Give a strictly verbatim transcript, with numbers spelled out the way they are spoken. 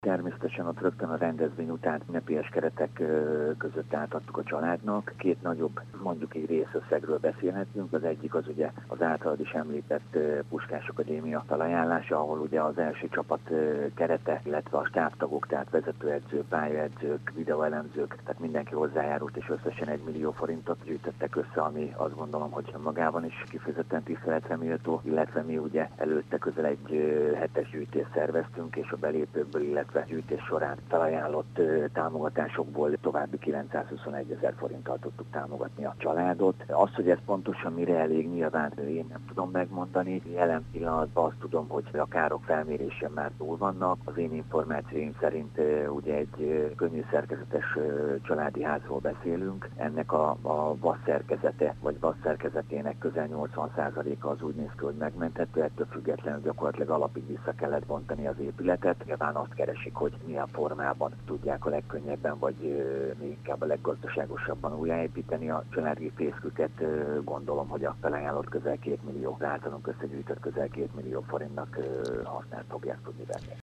Természetesen ott rögtön a rendezvény után ünnepélyes keretek között átadtuk a családnak. Két nagyobb, mondjuk egy részösszegről beszélhetünk. Az egyik az ugye az általad is említett Puskás Akadémia felajánlása, ahol ugye az első csapat kerete, illetve a stábtagok, tehát vezetőedzők, pályaedzők, videóelemzők, tehát mindenki hozzájárult, és összesen egy millió forintot gyűjtöttek össze, ami azt gondolom, hogy magában is kifejezetten tiszteletre méltó, illetve mi ugye előtte közel egy hetes gyűjtést szerveztünk, és a belépőkből, illetve gyűjtés során felajánlott támogatásokból további kilencszázhuszonegy ezer forinttal tudtuk támogatni a családot. Azt, hogy ez pontosan mire elég, nyilván én nem tudom megmondani. Jelen pillanatban azt tudom, hogy a károk felmérésen már túl vannak. Az én információim szerint ugye egy könnyű szerkezetes családi házról beszélünk. Ennek a, a vasszerkezete, vagy vasszerkezetének közel nyolcvan százaléka az úgy néz ki, hogy megmenthető, ettől függetlenül gyakorlatilag alapig vissza kellett bontani az épületet. Nyilván azt keresik, hogy milyen formában tudják a legkönnyebben, vagy még inkább a leggazdaságosabban újjáépíteni a családi fészküket. Gondolom, hogy a felajánlott közel két millió, általunk összegyűjtött közel két millió forintnak használt fogják tudni venni.